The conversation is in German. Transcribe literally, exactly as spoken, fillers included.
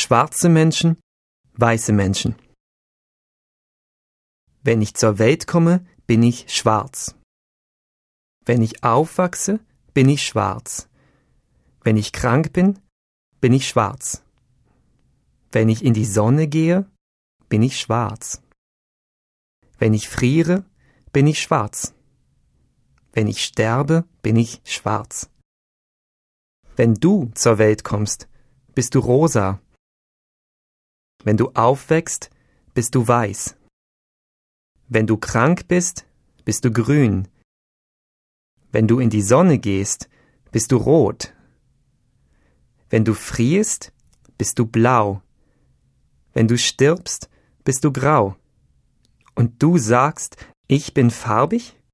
schwarze Menschen, weiße Menschen. Wenn ich zur Welt komme, bin ich schwarz. Wenn ich aufwachse, bin ich schwarz. Wenn ich krank bin, bin ich schwarz. Wenn ich in die Sonne gehe, bin ich schwarz. Wenn ich friere, bin ich schwarz. Wenn ich sterbe, bin ich schwarz. Wenn du zur Welt kommst, bist du rosa. Wenn du aufwächst, bist du weiß. Wenn du krank bist, bist du grün. Wenn du in die Sonne gehst, bist du rot. Wenn du frierst, bist du blau. Wenn du stirbst, bist du grau. Und du sagst, ich bin farbig?